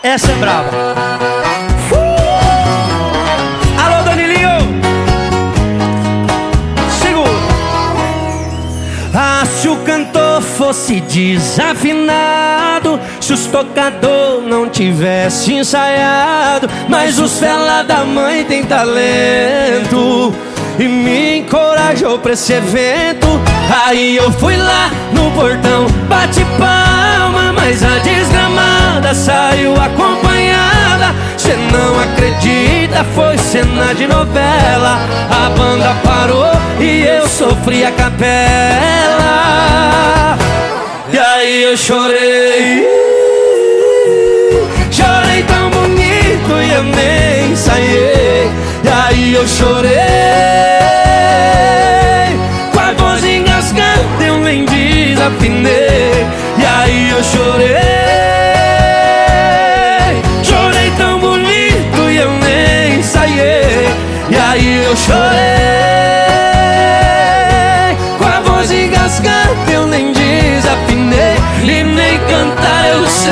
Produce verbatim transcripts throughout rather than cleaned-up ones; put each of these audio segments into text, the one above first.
Essa é brava. uh! Alô, Danilinho. Segura. Ah, se o cantor fosse desafinado, se os tocador não tivesse ensaiado, mas os fela da mãe tem talento e me encorajou pra esse evento. Aí eu fui lá no portão, bate palma, mas a desgramada saiu acompanhada. Cê não acredita, foi cena de novela. A banda parou e eu sofri a capela. E aí eu chorei, chorei tão bonito e eu nem ensaiei. E aí eu chorei, com a voz engasgada eu nem desafinei. E aí eu chorei, chorei tão bonito e eu nem ensaiei. E aí eu chorei, com a voz engasgada eu nem desafinei. E nem cantar eu sei.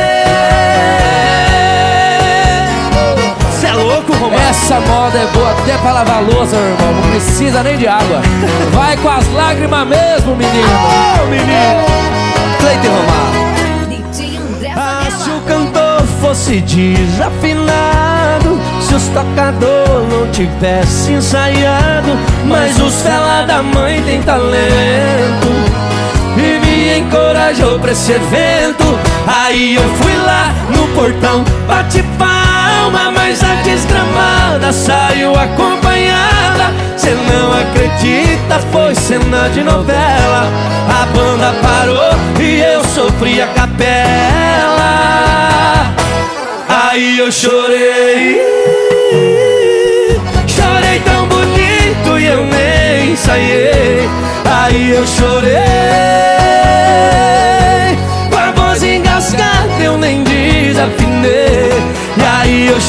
Cê é louco, Romário? Essa moda é boa até pra lavar louça, meu irmão. Não precisa nem de água. Vai com as lágrimas mesmo, menino. Ô, menino! Cleiton Romário. Ah, se o cantor fosse desafinado, se os tocador não tivesse ensaiado, mas os fela da mãe tem talento e me encorajou pra esse evento. Aí eu fui lá no portão, bate palma, mas a desgramada saiu acompanhada. Cê não acredita, foi cena de novela. A banda parou e eu sofri a capela. Aí eu chorei, chorei tão bonito e eu nem ensaiei. Aí eu chorei, com a voz engasgada eu nem desafinei. E aí eu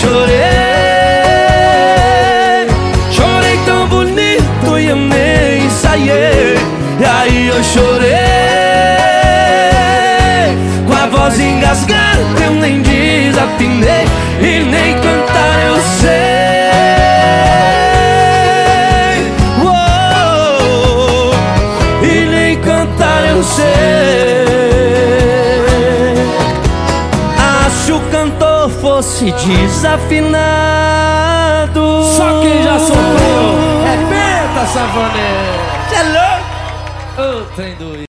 chorei, chorei tão bonito e eu nem ensaiei. E aí eu chorei, com a voz engasgada eu nem desafinei. E nem cantar eu sei. Uou, e nem cantar eu sei. Ah, se o cantor fosse desafinado, Só quem já sofreu é penta, safoneiro. Cê é louco? Ô, trem doido.